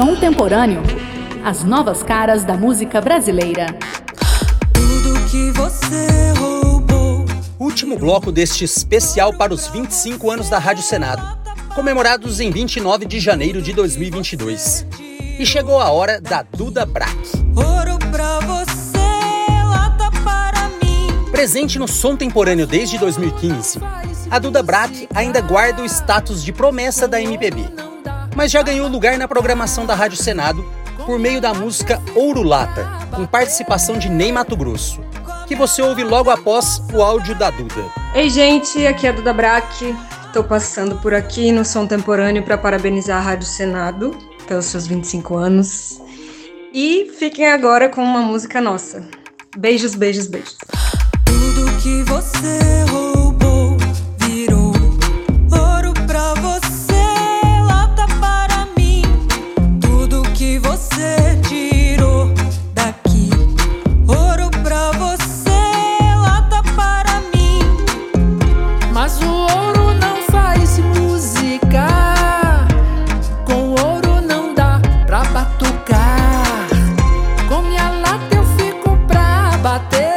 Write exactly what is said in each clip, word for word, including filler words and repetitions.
Som Temporâneo, as novas caras da música brasileira. Tudo que você roubou. Último bloco deste especial para os vinte e cinco anos da Rádio Senado, comemorados em vinte e nove de janeiro de dois mil e vinte e dois. E chegou a hora da Duda Brack. Ouro pra você, lata para mim. Presente no Som Temporâneo desde dois mil e quinze, a Duda Brack ainda guarda o status de promessa da M P B, mas já ganhou lugar na programação da Rádio Senado por meio da música Ouro Lata, com participação de Ney Matogrosso, que você ouve logo após o áudio da Duda. Ei gente, aqui é a Duda Brack. Estou passando por aqui no Som Temporâneo para parabenizar a Rádio Senado pelos seus vinte e cinco anos. E fiquem agora com uma música nossa. Beijos, beijos, beijos. Tudo que você roubou virou ouro pra você, lata para mim. Tudo que você tirou daqui, ouro pra você, lata para mim. Mas o ouro não faz música, com ouro não dá pra batucar. Com minha lata eu fico pra bater.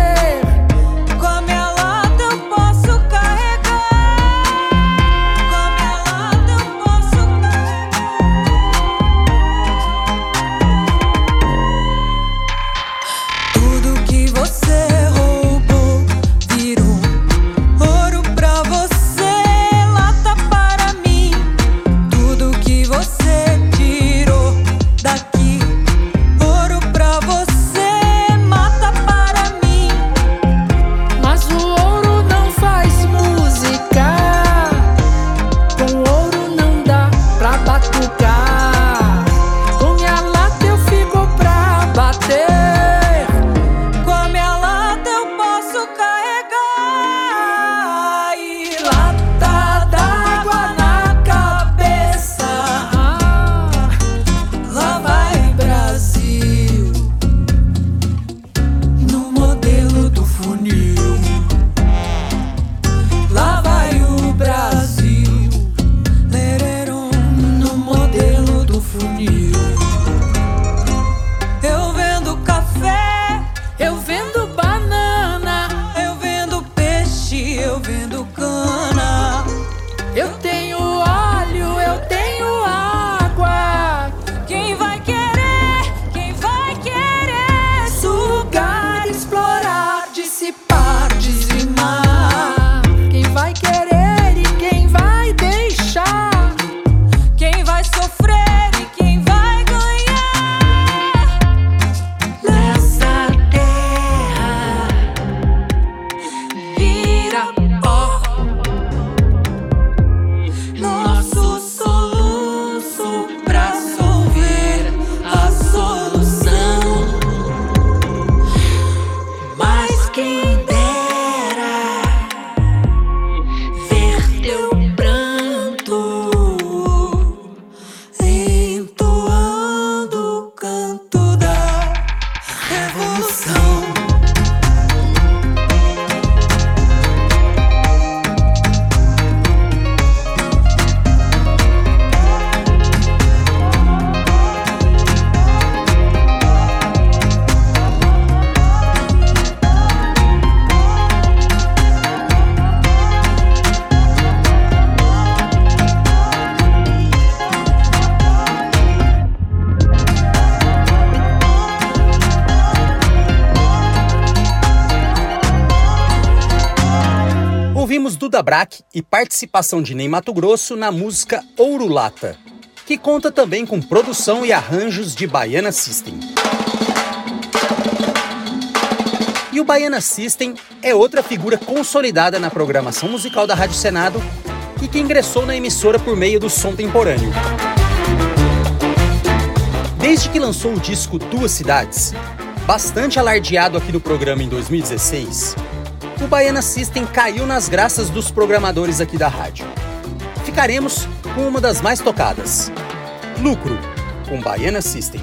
Duda Brack e participação de Ney Matogrosso na música Ouro Lata, que conta também com produção e arranjos de Baiana System. E o Baiana System é outra figura consolidada na programação musical da Rádio Senado e que ingressou na emissora por meio do Som Temporâneo. Desde que lançou o disco Duas Cidades, bastante alardeado aqui no programa em dois mil e dezesseis, o Baiana System caiu nas graças dos programadores aqui da rádio. Ficaremos com uma das mais tocadas, Lucro, com Baiana System.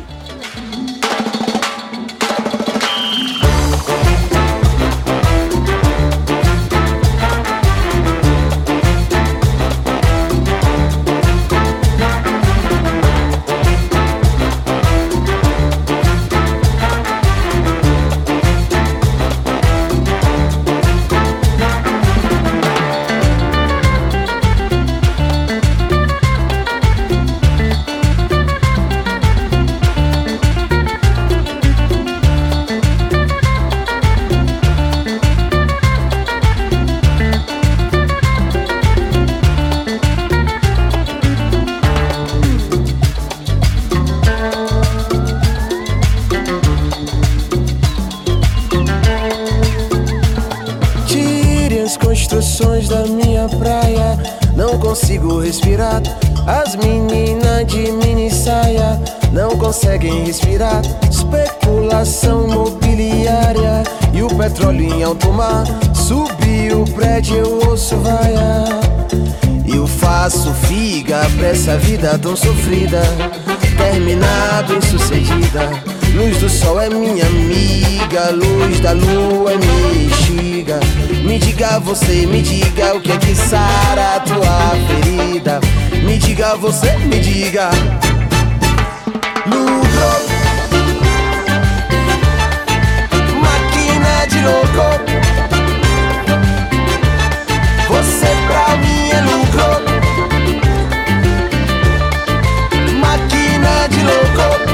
construções da minha praia, não consigo respirar. As meninas de mini saia não conseguem respirar. Especulação imobiliária e o petróleo em alto mar. Subi o prédio, eu ouço vaia. Eu faço figa pra essa vida tão sofrida. Terminar bem sucedida. Luz do sol é minha amiga, luz da lua é minha instiga. Me diga você, me diga o que é que sara a tua ferida. Me diga você, me diga. Lucro, máquina de louco. Você pra mim é lucro. Máquina de louco.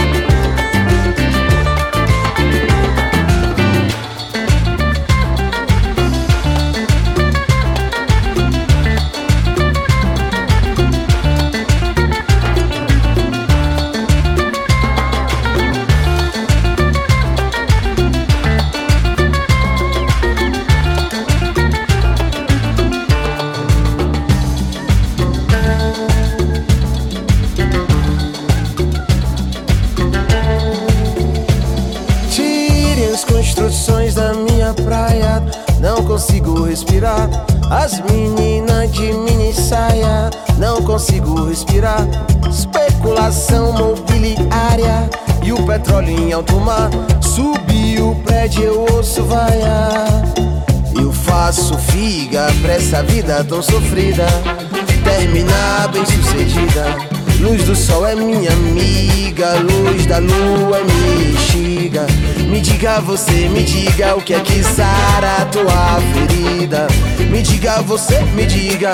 Da minha praia, não consigo respirar. As meninas de mini saia, não consigo respirar. Especulação mobiliária e o petróleo em alto mar. Subi o prédio, eu ouço vaia. Eu faço figa pra essa vida tão sofrida. Terminar bem sucedida. Luz do sol é minha amiga, luz da lua é minha instiga. Me diga você, me diga o que é que sara a tua ferida. Me diga você, me diga.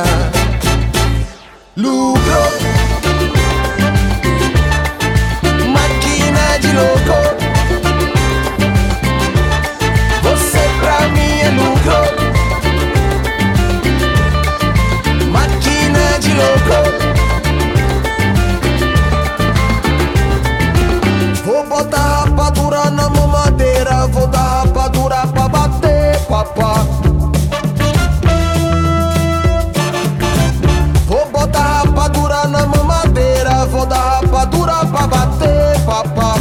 Lucro, máquina de louco. Você pra mim é lucro. Máquina de louco. Vou botar rapadura na mamadeira, vou dar rapadura pra bater, papá. Vou botar rapadura na mamadeira, vou dar rapadura pra bater, papá.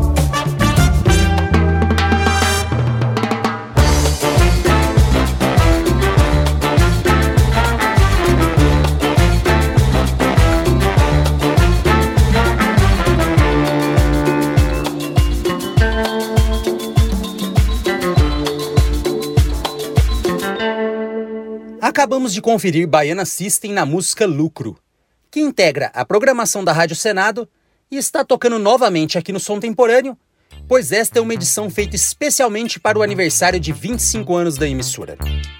Acabamos de conferir Baiana System na música Lucro, que integra a programação da Rádio Senado e está tocando novamente aqui no Som Temporâneo, pois esta é uma edição feita especialmente para o aniversário de vinte e cinco anos da emissora.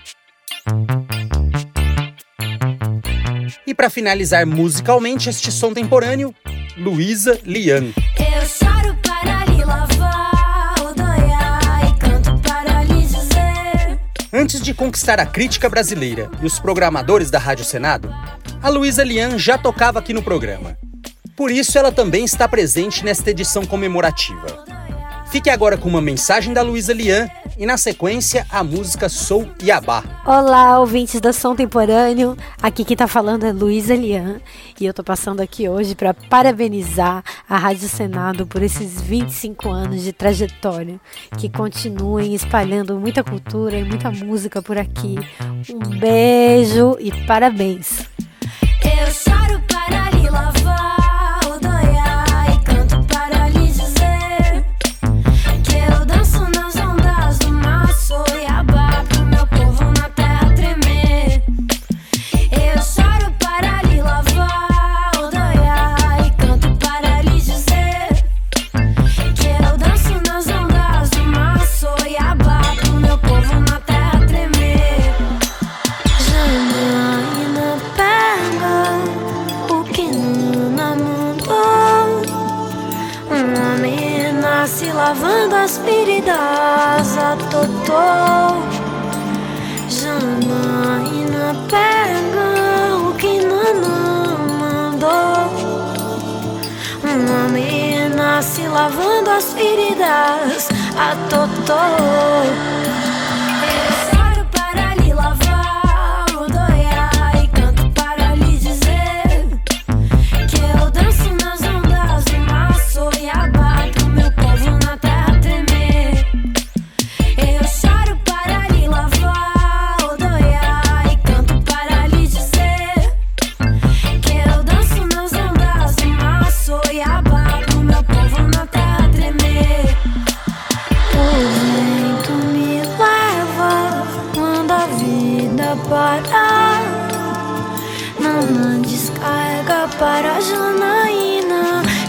E para finalizar musicalmente este Som Temporâneo, Luísa Lian. Eu choro para lhe lavar, odoiar e canto para lhe dizer. Antes de conquistar a crítica brasileira e os programadores da Rádio Senado, a Luísa Lian já tocava aqui no programa. Por isso ela também está presente nesta edição comemorativa. Fique agora com uma mensagem da Luísa Lian e, na sequência, a música Sou Iabá. Olá, ouvintes da Som Temporâneo. Aqui quem tá falando é Luísa Lian e eu tô passando aqui hoje para parabenizar a Rádio Senado por esses vinte e cinco anos de trajetória. Que continuem espalhando muita cultura e muita música por aqui. Um beijo e parabéns. Eu choro para lhe lavar, odoiar e canto para lhe dizer que eu danço nas ondas do mar, sou Iabá pro meu povo na terra tremer. Eu choro para lhe lavar, odoiar e canto para lhe dizer que eu danço nas ondas do mar, sou Iabá pro meu povo na terra tremer. Janaína pega o que Nuna mandou. Um homem nasce lavando as feridas a Totó. Janaína pega o que Nuna mandou. Um homem nasce lavando as feridas a Totó. Eu choro para lhe lavar,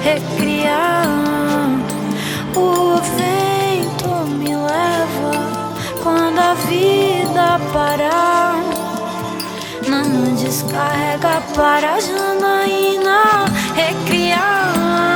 recriar. O vento me leva quando a vida parar. Não descarrega para Janaína recriar.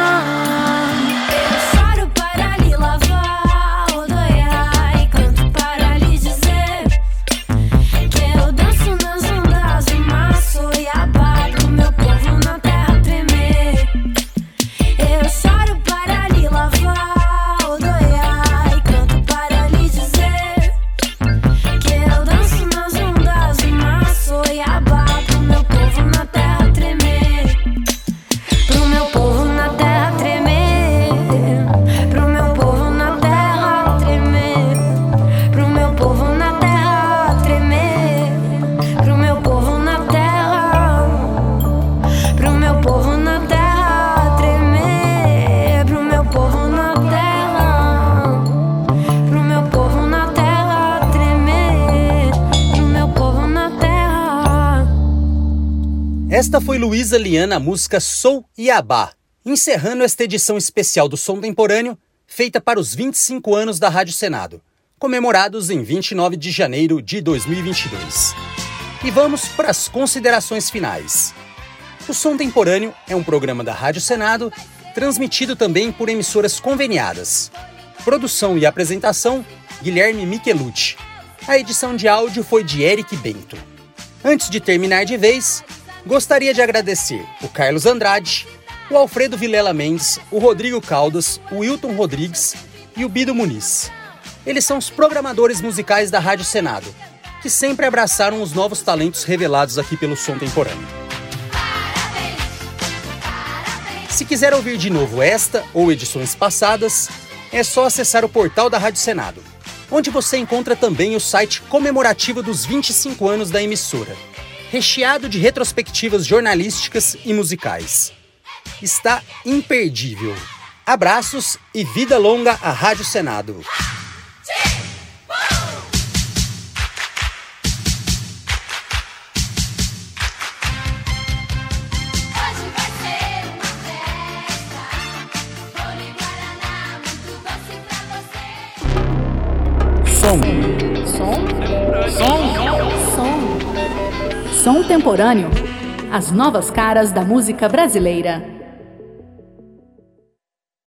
Eu choro para lhe lavar, rodoiar e canto para lhe dizer que eu danço nas ondas do mar, Soiabá, pro meu povo na terra tremer. Eu choro para lhe lavar, rodoiar e canto para lhe dizer que eu danço nas ondas do mar, Soiabá, pro meu povo na terra tremer. Pro meu povo na terra tremer. Pro meu povo na terra tremer. Pro meu povo na terra tremer. Pro meu povo na terra. Pro meu povo na terra tremer. Pro meu povo na terra. Pro meu povo na terra tremer. Pro meu povo na terra. Esta foi Luísa Lian na música Sou Iabá, encerrando esta edição especial do Som Temporâneo, feita para os vinte e cinco anos da Rádio Senado, comemorados em vinte e nove de janeiro de dois mil e vinte e dois. E vamos para as considerações finais. O Som Temporâneo é um programa da Rádio Senado, transmitido também por emissoras conveniadas. Produção e apresentação, Guilherme Michelucci. A edição de áudio foi de Eric Bento. Antes de terminar de vez, gostaria de agradecer o Carlos Andrade, o Alfredo Vilela Mendes, o Rodrigo Caldas, o Wilton Rodrigues e o Bido Muniz. Eles são os programadores musicais da Rádio Senado, que sempre abraçaram os novos talentos revelados aqui pelo Som Temporâneo. Se quiser ouvir de novo esta ou edições passadas, é só acessar o portal da Rádio Senado, onde você encontra também o site comemorativo dos vinte e cinco anos da emissora, recheado de retrospectivas jornalísticas e musicais. Está imperdível. Abraços e vida longa à Rádio Senado. Som. Som? Som. Som. Som Temporâneo. As novas caras da música brasileira.